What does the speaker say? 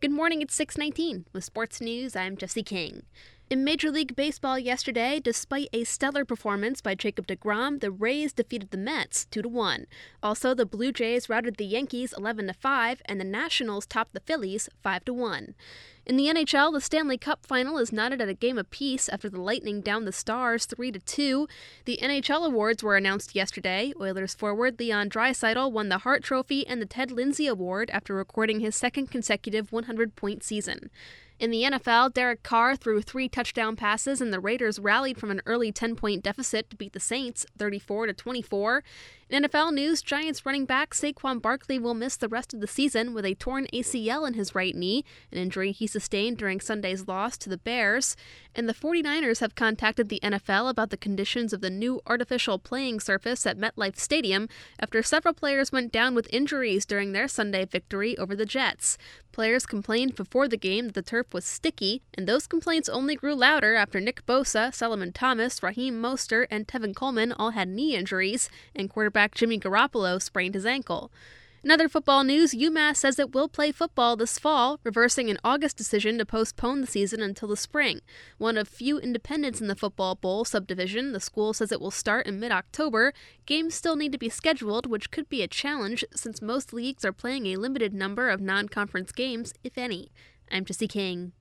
Good morning, it's 6:19. With sports news, I'm Jesse King. In Major League Baseball yesterday, despite a stellar performance by Jacob deGrom, the Rays defeated the Mets 2-1. Also, the Blue Jays routed the Yankees 11-5, and the Nationals topped the Phillies 5-1. In the NHL, the Stanley Cup final is knotted at a game apiece after the Lightning downed the Stars 3-2. The NHL awards were announced yesterday. Oilers forward Leon Draisaitl won the Hart Trophy and the Ted Lindsay Award after recording his second consecutive 100-point season. In the NFL, Derek Carr threw 3 touchdown passes, and the Raiders rallied from an early 10-point deficit to beat the Saints 34-24. In NFL news, Giants running back Saquon Barkley will miss the rest of the season with a torn ACL in his right knee, an injury he sustained during Sunday's loss to the Bears. And the 49ers have contacted the NFL about the conditions of the new artificial playing surface at MetLife Stadium after several players went down with injuries during their Sunday victory over the Jets. Players complained before the game that the turf was sticky, and those complaints only grew louder after Nick Bosa, Solomon Thomas, Raheem Mostert, and Tevin Coleman all had knee injuries, and quarterback Jimmy Garoppolo sprained his ankle. In other football news, UMass says it will play football this fall, reversing an August decision to postpone the season until the spring. One of few independents in the Football Bowl subdivision, the school says it will start in mid-October. Games still need to be scheduled, which could be a challenge since most leagues are playing a limited number of non-conference games, if any. I'm Jesse King.